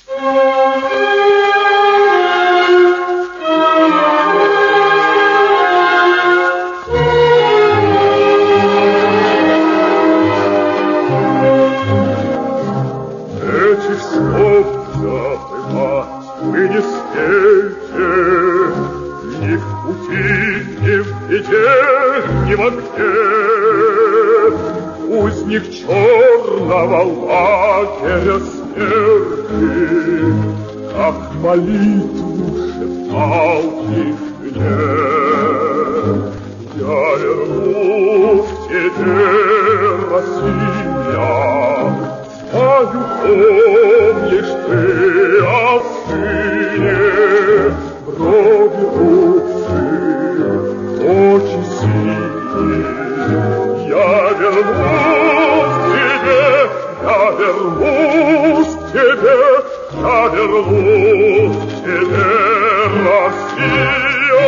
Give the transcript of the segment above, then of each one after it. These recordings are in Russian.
Этих слов забывать вы не смейте, ни в пути, ни в беде, ни в огне. Узник черного лагеря смерти, как молитву шептал их мне. Я верну в тебе, Россия, знаю, помнишь ты о сыне, брови рубцы, очи синие. Я вернусь к тебе, я вернусь к тебе, я вернусь к тебе, Россия.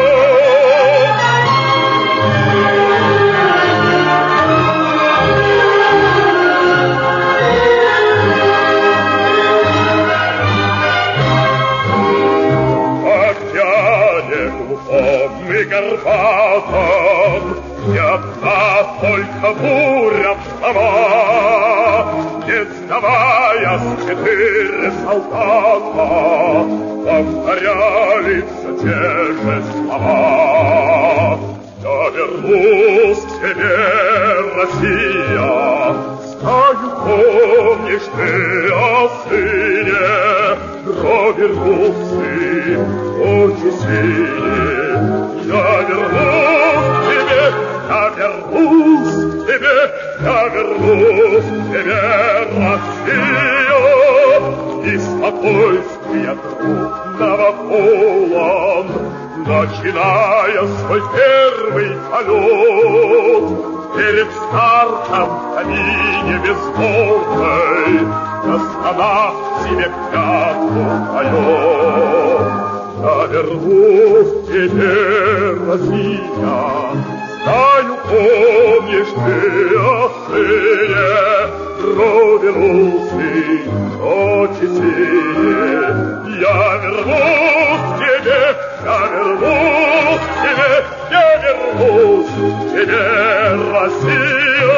И горбатом не одна только буря встала, не сдаваясь 4 солдата повторяли все те же слова. Я вернусь к тебе, Россия, знаю, помнишь ты о сыне, брови русые, очи синие. Я вернусь к тебе, я вернусь к тебе, я вернусь к тебе, Россия. И спокойствие трудного полон, начиная свой первый полет, перед стартом в кабине безмолвной, застонав себе клятву поет. Я вернусь к тебе, Россия, знаю, помнишь ты о сыне, брови русые, очи синие. Я вернусь к тебе, я вернусь к тебе, я вернусь к тебе, Россия.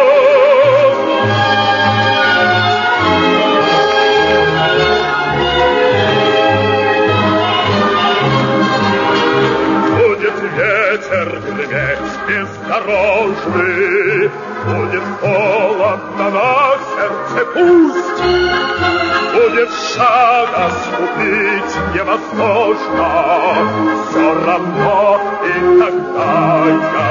Ветер греметь бездорожный, будет холодно на сердце пусть, будет шага ступить невозможно, все равно и тогда я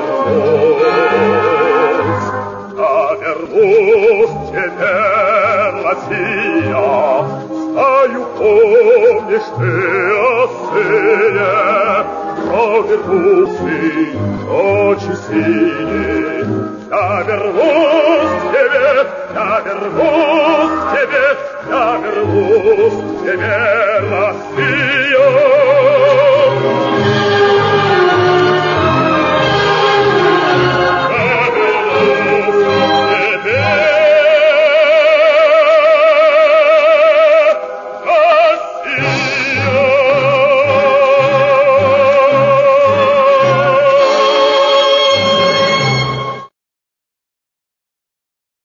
вернусь. Я вернусь к тебе, Россия, знаю, помнишь ты о сыне, брови русые, очи синие. Я вернусь к тебе, я вернусь к тебе, я вернусь к тебе, Россия.